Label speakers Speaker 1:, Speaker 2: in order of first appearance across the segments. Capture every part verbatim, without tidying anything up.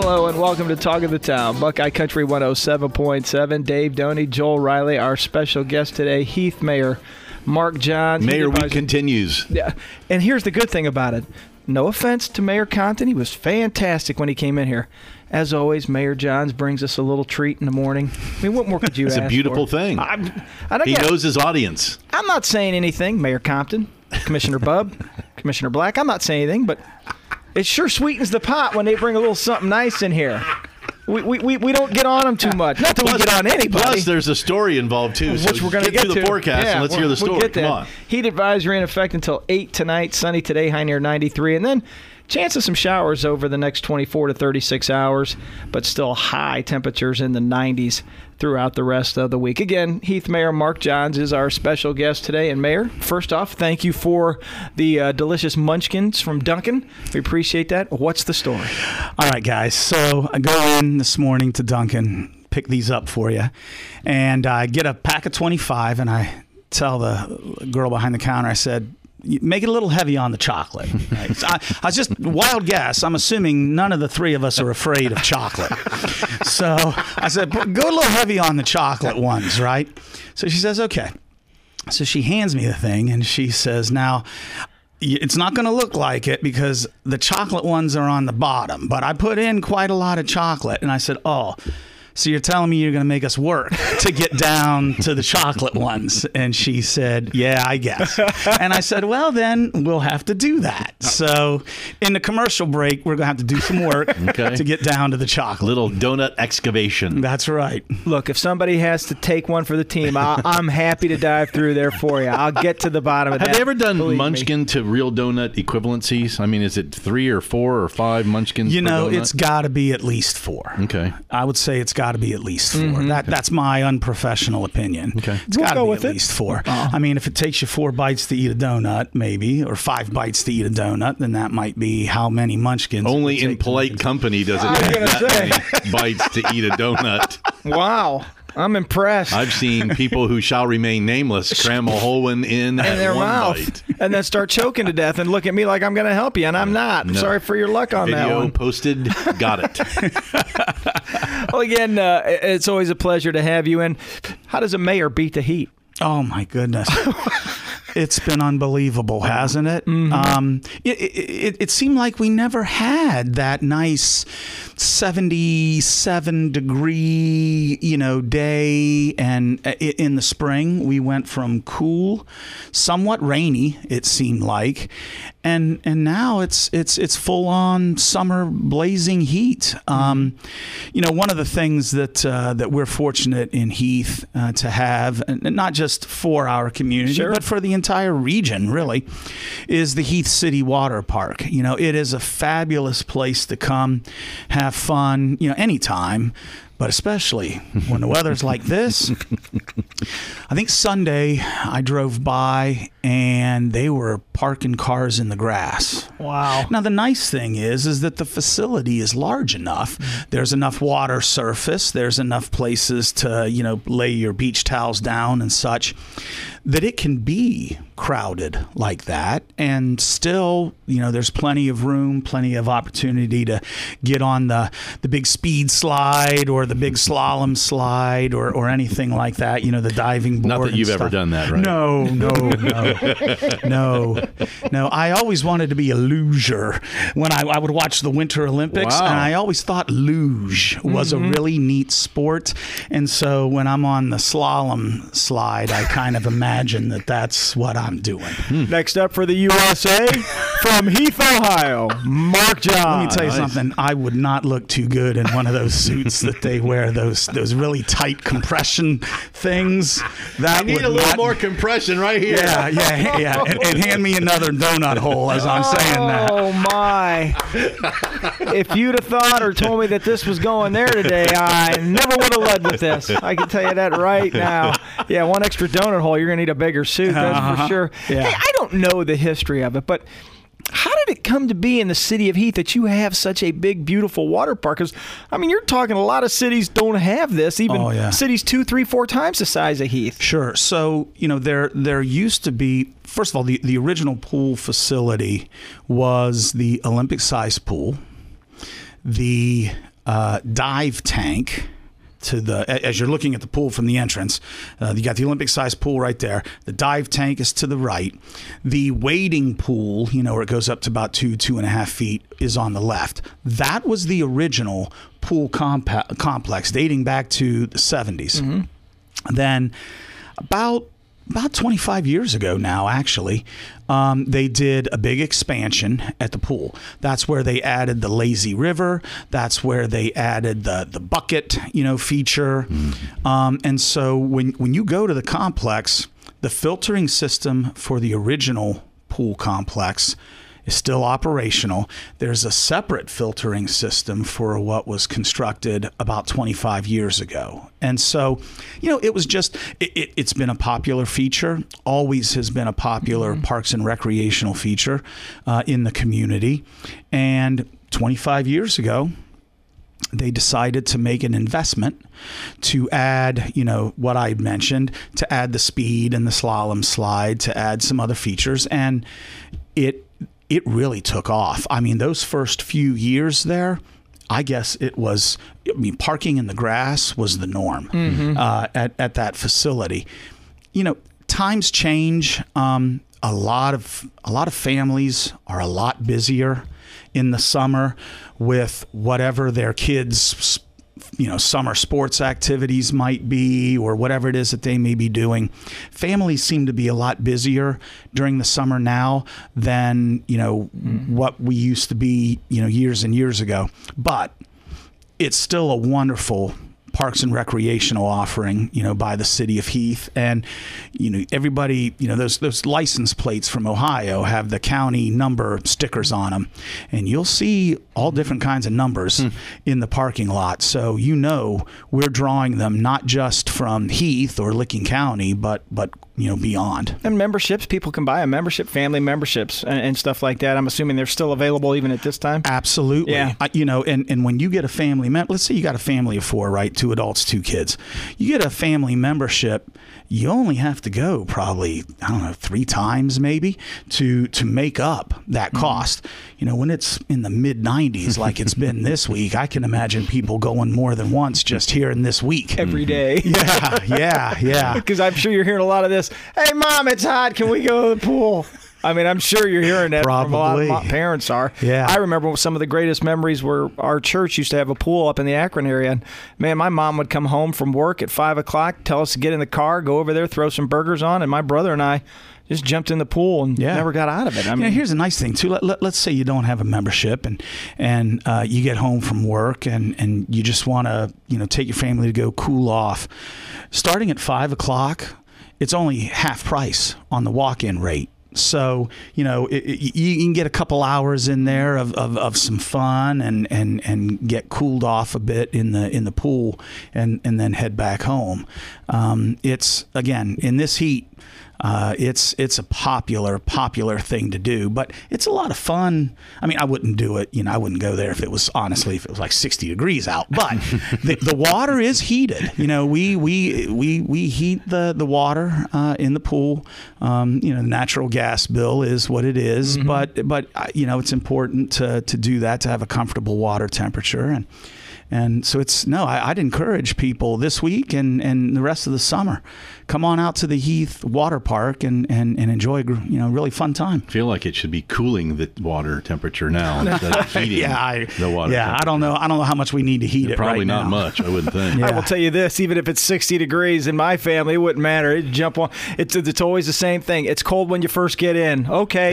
Speaker 1: Hello and welcome to Talk of the Town, Buckeye Country one oh seven point seven. Dave Doney, Joel Riley, our special guest today, Heath Mayor Mark Johns.
Speaker 2: Mayor Week continues.
Speaker 1: Yeah, and here's the good thing about it. No offense to Mayor Compton. He was fantastic when he came in here. As always, Mayor Johns brings us a little treat in the morning. I mean, what more could you ask for?
Speaker 2: It's a beautiful thing.
Speaker 1: I'm, I don't
Speaker 2: he
Speaker 1: get,
Speaker 2: knows his audience.
Speaker 1: I'm not saying anything, Mayor Compton, Commissioner Bubb, Commissioner Black. I'm not saying anything, but it sure sweetens the pot when they bring a little something nice in here. We we, we, we don't get on them too much. Not that we get on anybody.
Speaker 2: Plus, there's a story involved, too.
Speaker 1: Which
Speaker 2: so
Speaker 1: we're going to
Speaker 2: get
Speaker 1: get
Speaker 2: to the forecast
Speaker 1: yeah,
Speaker 2: and let's hear the story.
Speaker 1: We'll get
Speaker 2: Come
Speaker 1: that.
Speaker 2: on.
Speaker 1: Heat advisory in effect until eight tonight. Sunny today, high near ninety-three. And then chance of some showers over the next twenty-four to thirty-six hours, but still high temperatures in the nineties throughout the rest of the week. Again, Heath Mayor Mark Johns is our special guest today. And Mayor, first off, thank you for the uh, delicious munchkins from Dunkin'. We appreciate that. What's the story?
Speaker 3: All right, guys. So I go in this morning to Dunkin', pick these up for you, and I get a pack of twenty-five, and I tell the girl behind the counter, I said, make it a little heavy on the chocolate. Right? So I, I was just, wild guess, I'm assuming none of the three of us are afraid of chocolate. So I said, go a little heavy on the chocolate ones, right? So she says, okay. So she hands me the thing, and she says, now, it's not going to look like it because the chocolate ones are on the bottom, but I put in quite a lot of chocolate. And I said, oh, so you're telling me you're going to make us work to get down to the chocolate ones? And she said, yeah, I guess. And I said, well, then we'll have to do that. So in the commercial break, we're going to have to do some work okay. to get down to the chocolate.
Speaker 2: Little donut excavation.
Speaker 3: That's right.
Speaker 1: Look, if somebody has to take one for the team, I'll, I'm happy to dive through there for you. I'll get to the bottom of
Speaker 2: have
Speaker 1: that.
Speaker 2: Have they ever done Munchkin
Speaker 1: me.
Speaker 2: to real donut equivalencies? I mean, is it three or four or five Munchkins
Speaker 3: You
Speaker 2: per
Speaker 3: know,
Speaker 2: donut?
Speaker 3: It's got to be at least four.
Speaker 2: Okay.
Speaker 3: I would say it's got to be at least four. Mm-hmm. That That's my unprofessional opinion.
Speaker 2: Okay.
Speaker 3: It's
Speaker 1: we'll
Speaker 3: got to
Speaker 1: go
Speaker 3: be
Speaker 1: with
Speaker 3: at
Speaker 1: it.
Speaker 3: least four.
Speaker 1: Uh-huh.
Speaker 3: I mean, if it takes you four bites to eat a donut, maybe, or five bites to eat a donut, then that might be how many Munchkins.
Speaker 2: Only in polite company does it take that many bites to eat a donut.
Speaker 1: Wow. I'm impressed.
Speaker 2: I've seen people who shall remain nameless cram a whole one in,
Speaker 1: in their
Speaker 2: one
Speaker 1: mouth
Speaker 2: bite.
Speaker 1: and then start choking to death and look at me like I'm going to help you, and I'm not.
Speaker 2: No.
Speaker 1: Sorry for your luck on
Speaker 2: Video
Speaker 1: that one.
Speaker 2: posted. Got it.
Speaker 1: Well, again, uh, it's always a pleasure to have you. And how does a mayor beat the heat?
Speaker 3: Oh, my goodness. It's been unbelievable, hasn't it? Mm-hmm. Um, it, it? It seemed like we never had that nice seventy-seven degree, you know, day. And in the spring, we went from cool, somewhat rainy, it seemed like, and and now it's it's it's full on summer blazing heat. Um, you know, one of the things that uh, that we're fortunate in Heath uh, to have, and not just for our community,
Speaker 1: sure.
Speaker 3: but for the entire region, really, is the Heath City Water Park. You know, it is a fabulous place to come, have fun, you know, anytime, but especially when the weather's like this. I think Sunday I drove by and they were parking cars in the grass.
Speaker 1: Wow.
Speaker 3: Now, the nice thing is, is that the facility is large enough. There's enough water surface. There's enough places to, you know, lay your beach towels down and such, that it can be crowded like that. And still, you know, there's plenty of room, plenty of opportunity to get on the, the big speed slide or the big slalom slide or, or anything like that, you know, the diving board.
Speaker 2: Not that you've
Speaker 3: and
Speaker 2: ever
Speaker 3: stuff.
Speaker 2: done that, right?
Speaker 3: No, no, no, no, no. I always wanted to be a luger when I, I would watch the Winter Olympics,
Speaker 2: wow.
Speaker 3: and I always thought luge was mm-hmm. a really neat sport. And so when I'm on the slalom slide, I kind of imagine that that's what I'm doing.
Speaker 1: Hmm. Next up for the U S A, from Heath, Ohio, Mark Johns.
Speaker 3: Let me tell you
Speaker 2: nice.
Speaker 3: something. I would not look too good in one of those suits that they wear, those those really tight compression things. That
Speaker 2: I need
Speaker 3: would
Speaker 2: a little
Speaker 3: not,
Speaker 2: more compression right here.
Speaker 3: Yeah, yeah, yeah. And, and hand me another donut hole as I'm saying that.
Speaker 1: Oh, my. If you'd have thought or told me that this was going there today, I never would have led with this. I can tell you that right now. Yeah, one extra donut hole, you're going to need a bigger suit, that's
Speaker 3: uh-huh.
Speaker 1: for sure.
Speaker 3: Yeah.
Speaker 1: Hey, I don't know the history of it, but how did it come to be in the city of Heath that you have such a big, beautiful water park? Because, I mean, you're talking a lot of cities don't have this, even
Speaker 3: oh, yeah.
Speaker 1: cities two, three, four times the size of Heath.
Speaker 3: Sure. So, you know, there there used to be, first of all, the, the original pool facility was the Olympic-sized pool. The uh, dive tank to the, as you're looking at the pool from the entrance, uh, you got the Olympic-sized pool right there. The dive tank is to the right. The wading pool, you know, where it goes up to about two, two and a half feet, is on the left. That was the original pool compa- complex dating back to the seventies. Mm-hmm. Then about about twenty-five years ago now, actually, um, they did a big expansion at the pool. That's where they added the lazy river. That's where they added the the bucket, you know, feature. Mm-hmm. Um, and so when when you go to the complex, the filtering system for the original pool complex is still operational. There's a separate filtering system for what was constructed about twenty-five years ago. And so, you know, it was just, it, it, it's been a popular feature, always has been a popular mm-hmm. parks and recreational feature uh, in the community. And twenty-five years ago, they decided to make an investment to add, you know, what I mentioned, to add the speed and the slalom slide, to add some other features. And it, it really took off. I mean, those first few years there, I guess it was, I mean, parking in the grass was the norm mm-hmm. uh, at, at that facility. You know, times change. Um, a lot of a lot of families are a lot busier in the summer with whatever their kids' you know, summer sports activities might be, or whatever it is that they may be doing. Families seem to be a lot busier during the summer now than, you know, mm-hmm. what we used to be, you know, years and years ago. But it's still a wonderful parks and recreational offering, you know, by the city of Heath. And, you know, everybody, you know, those those license plates from Ohio have the county number stickers on them, and you'll see all different kinds of numbers hmm. in the parking lot. So, you know, we're drawing them not just from Heath or Licking County, but, but you know, beyond.
Speaker 1: And memberships, people can buy a membership, family memberships and, and stuff like that. I'm assuming they're still available even at this time?
Speaker 3: Absolutely.
Speaker 1: Yeah.
Speaker 3: I, you know, and, and when you get a family member, let's say you got a family of four, right? Two adults, two kids. You get a family membership, you only have to go probably, I don't know, three times maybe to to make up that cost. Mm-hmm. You know, when it's in the mid nineties like it's been this week, I can imagine people going more than once just here in this week.
Speaker 1: Every day.
Speaker 3: Yeah, yeah, yeah.
Speaker 1: Because I'm sure you're hearing a lot of this. Hey, Mom, it's hot. Can we go to the pool? I mean, I'm sure you're hearing that
Speaker 3: Probably.
Speaker 1: from a lot of my parents are.
Speaker 3: Yeah.
Speaker 1: I remember some of the greatest memories were our church used to have a pool up in the Akron area. And, man, my mom would come home from work at five o'clock, tell us to get in the car, go over there, throw some burgers on, and my brother and I just jumped in the pool and yeah. never got out of it. I mean,
Speaker 3: yeah, here's a nice thing, too. Let, let, let's say you don't have a membership and and uh, you get home from work and, and you just want to, you know, take your family to go cool off. Starting at five o'clock, it's only half price on the walk-in rate. So, you know, it, it, you can get a couple hours in there of, of, of some fun and, and, and get cooled off a bit in the in the pool and, and then head back home. Um, it's, again, in this heat, Uh, it's it's a popular popular thing to do, but it's a lot of fun. I mean, I wouldn't do it. You know, I wouldn't go there if it was honestly if it was like sixty degrees out. But the, the water is heated. You know, we we we we heat the the water uh, in the pool. Um, you know, the natural gas bill is what it is, mm-hmm. but but uh, you know, it's important to to do that, to have a comfortable water temperature. And And so it's, no, I, I'd encourage people this week and, and the rest of the summer, come on out to the Heath Water Park and, and, and enjoy, you know, really fun time.
Speaker 2: I feel like it should be cooling the water temperature now instead of heating
Speaker 3: yeah, I,
Speaker 2: the water
Speaker 3: Yeah, I don't know. I don't know how much we need to heat it
Speaker 2: Probably
Speaker 3: right
Speaker 2: not
Speaker 3: now.
Speaker 2: much, I wouldn't think.
Speaker 1: Yeah. I will tell you this, even if it's sixty degrees in my family, it wouldn't matter. It'd jump on. It's, it's always the same thing. It's cold when you first get in. Okay.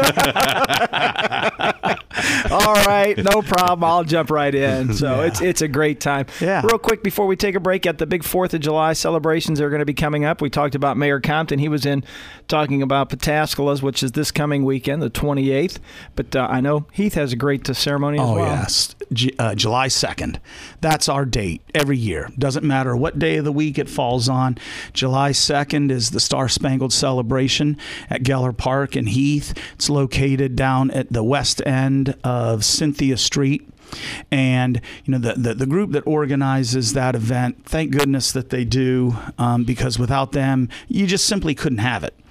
Speaker 1: All right, no problem. I'll jump right in. So yeah. it's it's a great time.
Speaker 3: Yeah.
Speaker 1: Real quick before we take a break, at the big fourth of July celebrations are going to be coming up. We talked about Mayor Compton. He was in talking about Pataskala's, which is this coming weekend, the twenty-eighth. But uh, I know Heath has a great uh, ceremony as
Speaker 3: oh,
Speaker 1: well.
Speaker 3: Oh, yes. G- uh, July second. That's our date every year. Doesn't matter what day of the week it falls on. July second is the Star Spangled Celebration at Geller Park in Heath. It's located down at the west end of Cynthia Street. And, you know, the, the, the group that organizes that event, thank goodness that they do, um, because without them, you just simply couldn't have it.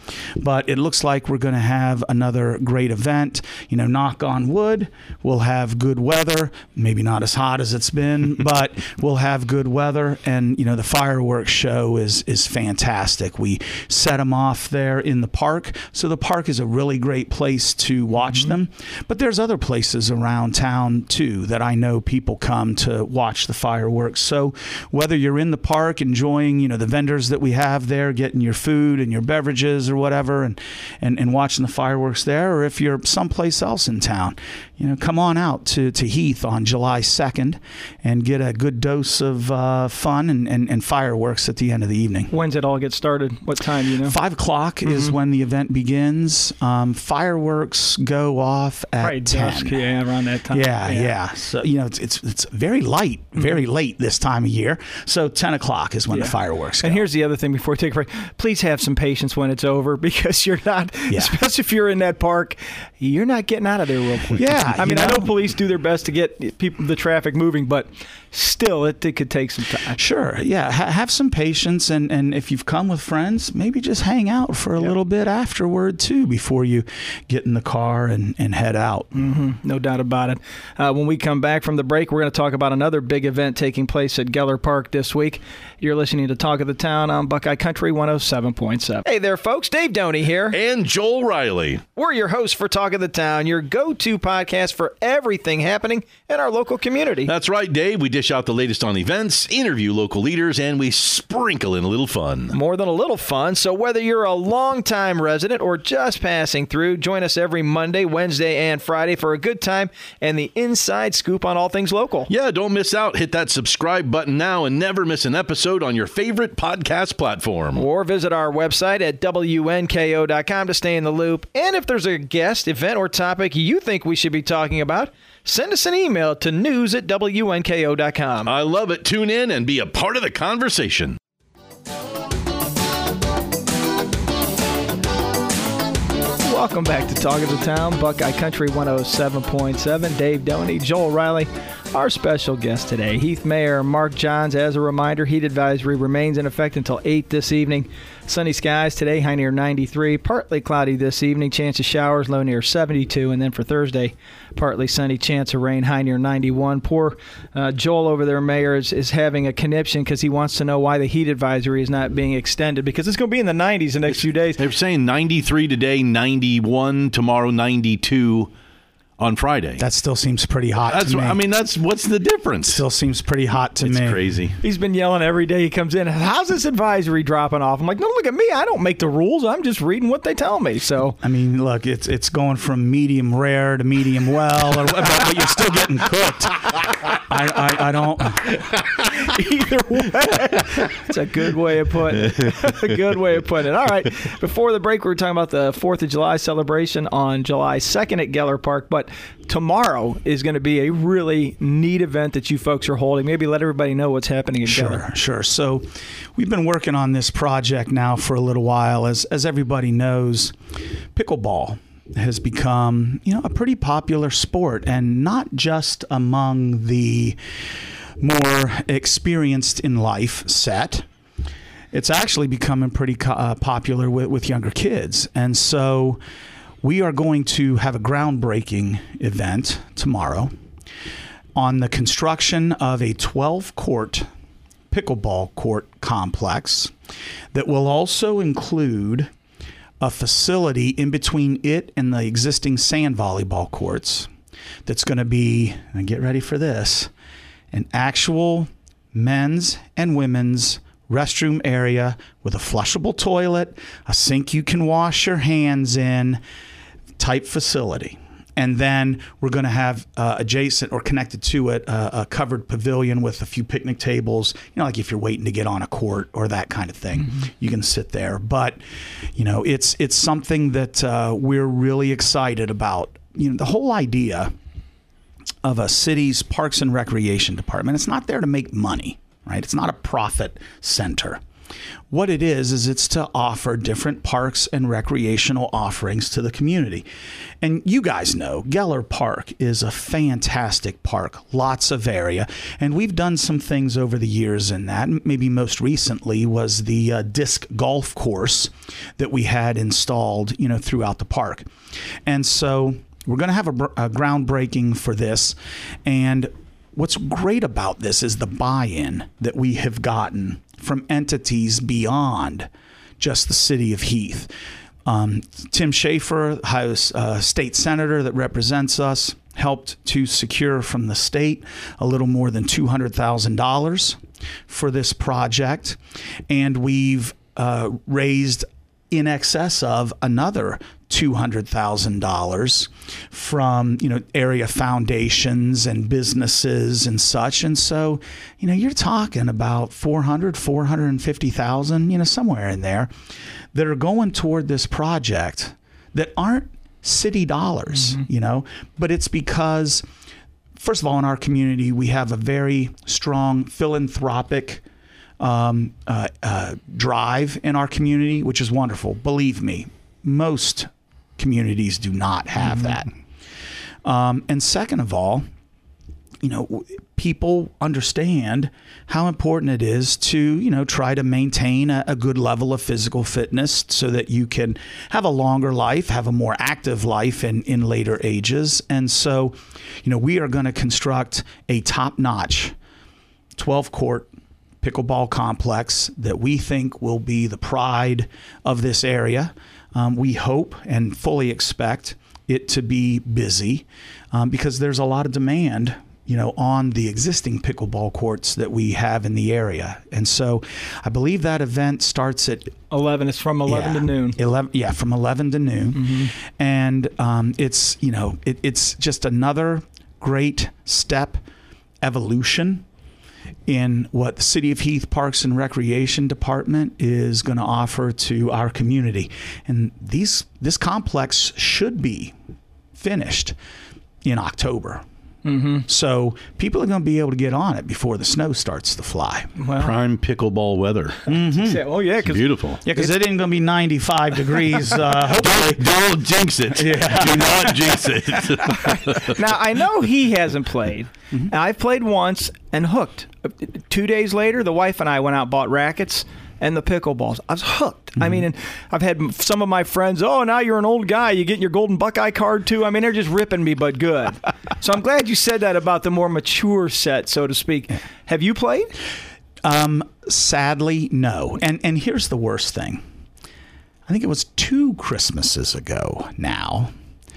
Speaker 3: but it looks like we're going to have another great event. You know, knock on wood, we'll have good weather, maybe not as hot as it's been, but we'll have good weather. And, you know, the fireworks show is, is fantastic. We set them off there in the park. So the park is a really great place to watch mm-hmm. them. But there's other places around town, too, that I know people come to watch the fireworks. So whether you're in the park enjoying, you know, the vendors that we have there, getting your food and your beverages or whatever, and, and, and watching the fireworks there, or if you're someplace else in town, you know, come on out to, to Heath on July second and get a good dose of uh, fun and, and, and fireworks at the end of the evening.
Speaker 1: When's it all get started? What time, you know?
Speaker 3: Five o'clock mm-hmm. is when the event begins. Um, fireworks go off at
Speaker 1: Probably
Speaker 3: ten.
Speaker 1: Dusk, yeah, around that time.
Speaker 3: Yeah, yeah, yeah. So, you know, it's it's, it's very light, very mm-hmm. late this time of year. So ten o'clock is when yeah. the fireworks go.
Speaker 1: And here's the other thing before we take a break. Please have some patience when it's over, because you're not, yeah. especially if you're in that park, you're not getting out of there real quick.
Speaker 3: Yeah.
Speaker 1: I mean,
Speaker 3: know?
Speaker 1: I know police do their best to get people, the traffic moving, but still, it, it could take some time.
Speaker 3: Sure, yeah. Ha- have some patience, and, and if you've come with friends, maybe just hang out for a yep. little bit afterward, too, before you get in the car and, and head out.
Speaker 1: Mm-hmm. No doubt about it. Uh, when we come back from the break, we're going to talk about another big event taking place at Geller Park this week. You're listening to Talk of the Town on Buckeye Country one oh seven point seven. Hey there, folks. Dave Doney here.
Speaker 2: And Joel Riley.
Speaker 1: We're your hosts for Talk of the Town, your go-to podcast for everything happening in our local community.
Speaker 2: That's right, Dave. We dish out the latest on events, interview local leaders, and we sprinkle in a little fun.
Speaker 1: More than a little fun. So whether you're a longtime resident or just passing through, join us every Monday, Wednesday, and Friday for a good time and the inside scoop on all things local.
Speaker 2: Yeah, don't miss out. Hit that subscribe button now and never miss an episode on your favorite podcast platform.
Speaker 1: Or visit our website at W N K O dot com to stay in the loop. And if there's a guest, event, or topic you think we should be talking about, send us an email to news at W N K O dot com.
Speaker 2: I love it. Tune in and be a part of the conversation.
Speaker 1: Welcome back to Talk of the Town, Buckeye Country one oh seven point seven. Dave Doney, Joel Riley, our special guest today, Heath Mayor Mark Johns. As a reminder, heat advisory remains in effect until eight this evening. Sunny skies today, high near ninety-three. Partly cloudy this evening, chance of showers, low near seventy-two. And then for Thursday, partly sunny, chance of rain, high near ninety-one. Poor uh, Joel over there, Mayor, is, is having a conniption because he wants to know why the heat advisory is not being extended, because it's going to be in the nineties the next few days.
Speaker 2: They're saying ninety-three today, ninety-one tomorrow, ninety-two on Friday.
Speaker 3: That still seems pretty hot
Speaker 2: that's,
Speaker 3: to me.
Speaker 2: I mean, that's what's the difference?
Speaker 3: Still seems pretty hot to
Speaker 2: it's
Speaker 3: me.
Speaker 2: It's crazy.
Speaker 1: He's been yelling every day he comes in, how's this advisory dropping off? I'm like, no, look at me. I don't make the rules. I'm just reading what they tell me. So
Speaker 3: I mean, look, it's it's going from medium rare to medium well, or, but, but you're still getting cooked. I, I, I don't.
Speaker 1: Either way. It's a good way of putting it. A good way of putting it. All right. Before the break, we were talking about the fourth of July celebration on July second at Geller Park, but tomorrow is going to be a really neat event that you folks are holding. Maybe let everybody know what's happening at
Speaker 3: sure,
Speaker 1: Geller.
Speaker 3: Sure, sure. So we've been working on this project now for a little while. As as everybody knows, pickleball has become, you know, a pretty popular sport, and not just among the more experienced in life set. It's actually becoming pretty uh, popular with, with younger kids. And so we are going to have a groundbreaking event tomorrow on the construction of a twelve-court pickleball court complex that will also include a facility in between it and the existing sand volleyball courts that's going to be, and get ready for this, an actual men's and women's restroom area with a flushable toilet, a sink you can wash your hands in type facility. And then we're going to have uh, adjacent or connected to it uh, a covered pavilion with a few picnic tables. You know, like if you're waiting to get on a court or that kind of thing, mm-hmm. you can sit there. But, you know, it's it's something that uh, we're really excited about. You know, the whole idea of a city's Parks and Recreation Department, it's not there to make money, right? It's not a profit center. What it is, is it's to offer different parks and recreational offerings to the community. And you guys know Geller Park is a fantastic park, lots of area. And we've done some things over the years in that. Maybe most recently was the uh, disc golf course that we had installed, you know, throughout the park. And so we're going to have a, a groundbreaking for this. And what's great about this is the buy-in that we have gotten from entities beyond just the city of Heath. Um, Tim Schaefer, Ohio's uh, state senator that represents us, helped to secure from the state a little more than two hundred thousand dollars for this project. And we've uh, raised in excess of another two hundred thousand dollars from, you know, area foundations and businesses and such. And so, you know, you're talking about four hundred, four hundred fifty thousand, you know, somewhere in there that are going toward this project that aren't city dollars, mm-hmm. you know, but it's because, first of all, in our community, we have a very strong philanthropic um, uh, uh, drive in our community, which is wonderful. Believe me, most communities do not have mm-hmm. that. Um, and second of all, you know, people understand how important it is to, you know, try to maintain a, a good level of physical fitness so that you can have a longer life, have a more active life in, in later ages. And so, you know, we are going to construct a top-notch twelve-court pickleball complex that we think will be the pride of this area. Um, we hope and fully expect it to be busy um, because there's a lot of demand, you know, on the existing pickleball courts that we have in the area. And so I believe that event starts at
Speaker 1: eleven. It's from eleven
Speaker 3: yeah,
Speaker 1: to noon.
Speaker 3: eleven, yeah, from eleven to noon. Mm-hmm. And um, it's, you know, it, it's just another great step evolution in what the City of Heath Parks and Recreation Department is going to offer to our community. And these this complex should be finished in October. Mm-hmm. So people are going to be able to get on it before the snow starts to fly.
Speaker 2: Well, prime pickleball weather.
Speaker 1: Mm-hmm. Oh, yeah. Cause
Speaker 2: beautiful.
Speaker 3: Yeah, because it ain't going to be ninety-five degrees. Uh, hopefully.
Speaker 2: Don't jinx it. Yeah. Do not jinx it.
Speaker 1: Now, I know he hasn't played. Mm-hmm. I've played once and hooked. Two days later, the wife and I went out and bought rackets and the pickleballs. I was hooked. Mm-hmm. I mean, and I've had some of my friends, oh, now you're an old guy. You get your Golden Buckeye card, too. I mean, they're just ripping me, but good. So I'm glad you said that about the more mature set, so to speak. Have you played?
Speaker 3: Um, sadly, no. And and here's the worst thing. I think it was two Christmases ago now.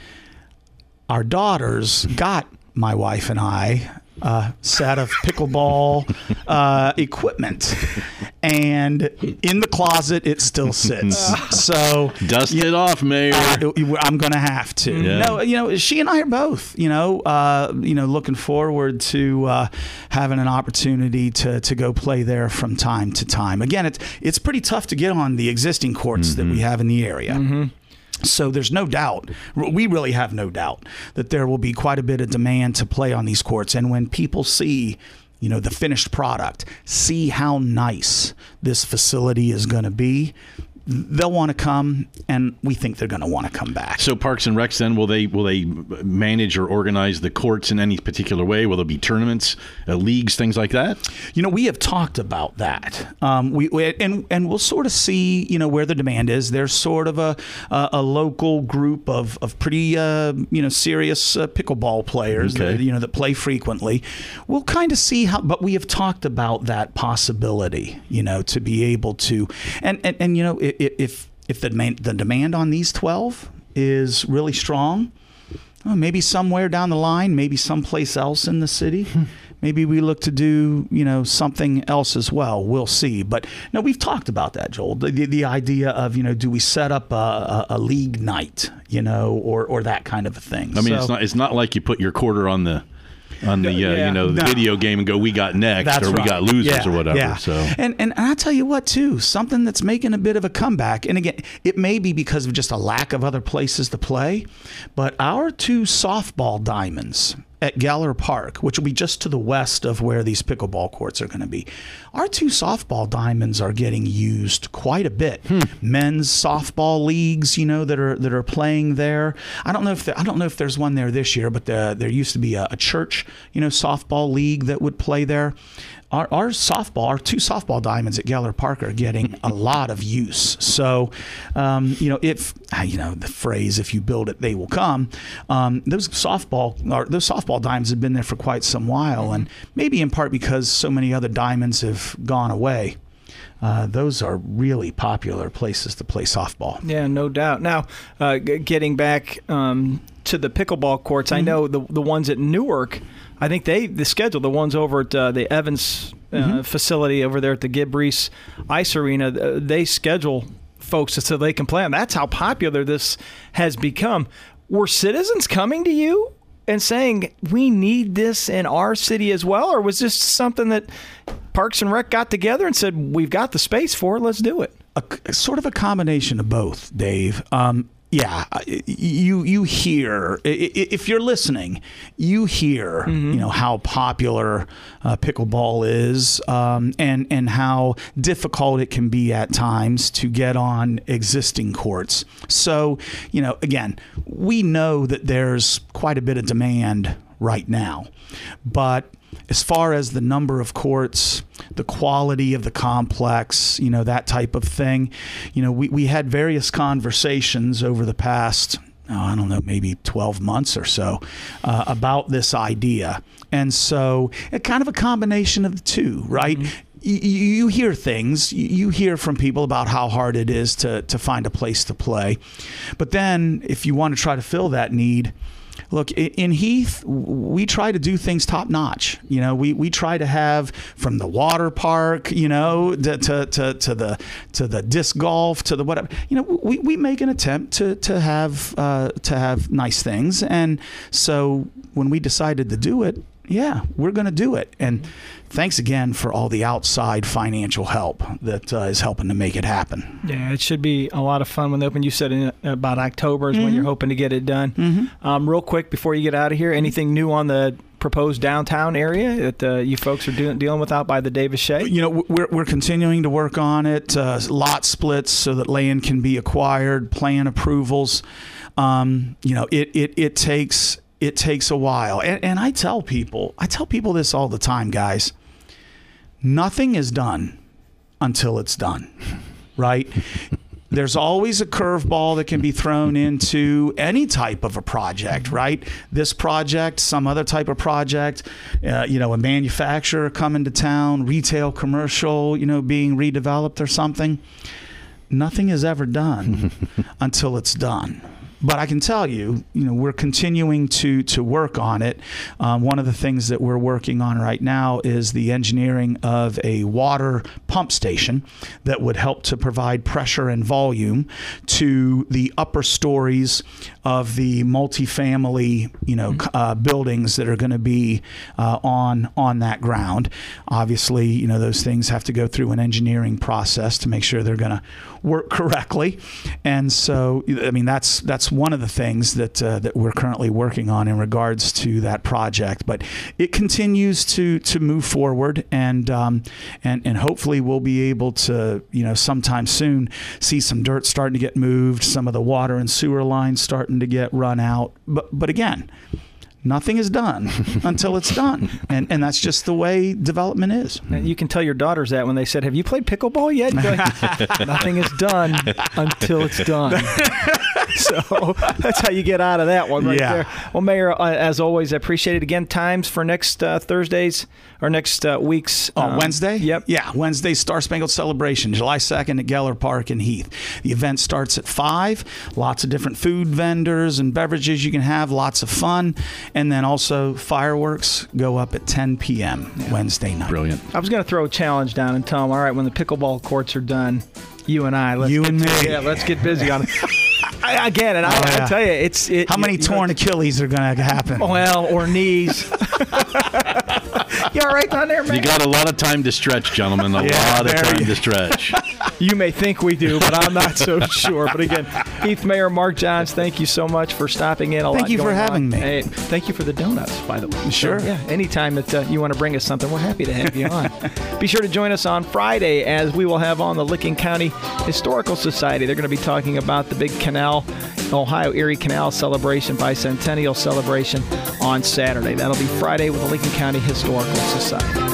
Speaker 3: Our daughters got my wife and I a set of pickleball uh, equipment. And in the closet, it still sits. So
Speaker 2: dust it off, Mayor.
Speaker 3: Uh, I'm going to have to. Yeah. No, you know, she and I are both, you know, uh, you know, looking forward to uh, having an opportunity to to go play there from time to time. Again, it's it's pretty tough to get on the existing courts mm-hmm. that we have in the area. Mm-hmm. So there's no doubt, we really have no doubt that there will be quite a bit of demand to play on these courts. And when people see, you know, the finished product, see how nice this facility is going to be, they'll want to come, and we think they're going to want to come back.
Speaker 2: So Parks and Recs, then, will they will they manage or organize the courts in any particular way? Will there be tournaments, uh, leagues, things like that? You
Speaker 3: know, we have talked about that. Um, we, we and and we'll sort of see, you know, where the demand is. There's sort of a a, a local group of of pretty uh, you know serious uh, pickleball players, okay. that, you know, that play frequently. We'll kind of see how, but we have talked about that possibility, you know, to be able to, and and, and you know. It, If if the demand, the demand on these twelve is really strong, well, maybe somewhere down the line, maybe someplace else in the city, maybe we look to do, you know, something else as well. We'll see. But no, we've talked about that, Joel. The, the, the idea of, you know, do we set up a, a, a league night, you know, or or that kind of a thing.
Speaker 2: I mean,
Speaker 3: so,
Speaker 2: it's not it's not like you put your quarter on the. on the uh, yeah. you know the no. video game and go, we got next. That's or we right. got losers
Speaker 3: yeah.
Speaker 2: or whatever.
Speaker 3: Yeah.
Speaker 2: So
Speaker 3: and and I'll tell you what too, something that's making a bit of a comeback. And again, it may be because of just a lack of other places to play, but our two softball diamonds at Geller Park, which will be just to the west of where these pickleball courts are going to be, our two softball diamonds are getting used quite a bit. Hmm. Men's softball leagues, you know, that are that are playing there. I don't know if there, I don't know if there's one there this year, but the, there used to be a, a church, you know, softball league that would play there. Our, our softball, our two softball diamonds at Geller Park are getting a lot of use. So, um, you know, if you know the phrase "if you build it, they will come." Um, those softball, or those softball diamonds have been there for quite some while, and maybe in part because so many other diamonds have gone away. Uh, those are really popular places to play softball.
Speaker 1: Yeah, no doubt. Now, uh, g- getting back um, to the pickleball courts, mm-hmm. I know the the ones at Newark. I think they the schedule the ones over at uh, the Evans uh, mm-hmm. facility over there at the Gib Reese Ice Arena. Uh, they schedule folks so they can play them. That's how popular this has become. Were citizens coming to you and saying we need this in our city as well, or was this something that Parks and Rec got together and said we've got the space for it, let's do it?
Speaker 3: A, sort of a combination of both, Dave. Um, Yeah, you you hear, if you're listening, you hear mm-hmm. you know how popular uh, pickleball is, um, and and how difficult it can be at times to get on existing courts. So you know, again, we know that there's quite a bit of demand right now, but as far as the number of courts, the quality of the complex, you know, that type of thing, you know, we, we had various conversations over the past, oh, I don't know, maybe twelve months or so uh, about this idea. And so it kind of a combination of the two, right? Mm-hmm. You, you hear things, you hear from people about how hard it is to, to find a place to play. But then if you want to try to fill that need, look, in Heath, we try to do things top notch. You know, we, we try to have from the water park, you know, to, to, to, to the to the disc golf, to the whatever. You know, we, we make an attempt to to have uh, to have nice things, and so when we decided to do it, yeah, we're going to do it. And thanks again for all the outside financial help that uh, is helping to make it happen.
Speaker 1: Yeah, it should be a lot of fun when they open. You said in about October is mm-hmm. when you're hoping to get it done. Mm-hmm. Um, real quick, before you get out of here, anything new on the proposed downtown area that uh, you folks are doing, dealing with out by the Davis Shea?
Speaker 3: You know, we're, we're continuing to work on it. Uh, lot splits so that land can be acquired, plan approvals. Um, you know, it, it, it takes... It takes a while. And, and I tell people, I tell people this all the time, guys. Nothing is done until it's done, right? There's always a curveball that can be thrown into any type of a project, right? This project, some other type of project, uh, you know, a manufacturer coming to town, retail, commercial, you know, being redeveloped or something. Nothing is ever done until it's done. But I can tell you, you know, we're continuing to to work on it. Um, one of the things that we're working on right now is the engineering of a water pump station that would help to provide pressure and volume to the upper stories of the multifamily, you know, mm-hmm. uh, buildings that are going to be uh, on on that ground. Obviously, you know, those things have to go through an engineering process to make sure they're going to work correctly. And so, I mean, that's that's one of the things that uh, that we're currently working on in regards to that project. But it continues to to move forward, and um, and and hopefully we'll be able to, you know, sometime soon see some dirt starting to get moved, some of the water and sewer lines starting to get run out. But but again, nothing is done until it's done. And and that's just the way development is.
Speaker 1: And you can tell your daughters that when they said, have you played pickleball yet? Nothing is done until it's done. So that's how you get out of that one right yeah. there. Well, Mayor, uh, as always, I appreciate it. Again, times for next uh, Thursday's or next uh, week's.
Speaker 3: Oh,
Speaker 1: um,
Speaker 3: Wednesday?
Speaker 1: Yep.
Speaker 3: Yeah, Wednesday, Star Spangled Celebration, July second at Geller Park in Heath. The event starts at five. Lots of different food vendors and beverages you can have. Lots of fun. And then also fireworks go up at ten p.m. Yeah. Wednesday night.
Speaker 2: Brilliant.
Speaker 1: I was going to throw a challenge down and tell them, all right, when the pickleball courts are done, you and I, let's
Speaker 3: you
Speaker 1: get
Speaker 3: and me.
Speaker 1: To, yeah, let's get busy on it. I, again, and I, oh, yeah. I tell you, it's it.
Speaker 3: How many
Speaker 1: you,
Speaker 3: torn
Speaker 1: you know,
Speaker 3: Achilles are going to happen?
Speaker 1: Well, or knees. You all right down there, man?
Speaker 2: You got a lot of time to stretch, gentlemen. A
Speaker 3: Yeah,
Speaker 2: lot of
Speaker 3: very.
Speaker 2: time to stretch.
Speaker 1: You may think we do, but I'm not so sure. But again, Heath Mayor Mark Johns, thank you so much for stopping in. A
Speaker 3: Thank
Speaker 1: lot
Speaker 3: you for
Speaker 1: going
Speaker 3: having
Speaker 1: on.
Speaker 3: me.
Speaker 1: Hey, thank you for the donuts, by the way.
Speaker 3: Sure.
Speaker 1: So, yeah, anytime that uh, you want to bring us something, we're happy to have you on. Be sure to join us on Friday as we will have on the Licking County Historical Society. They're going to be talking about the big canal, Ohio Erie Canal celebration, bicentennial celebration on Saturday. That'll be Friday with the Licking County Historical Society.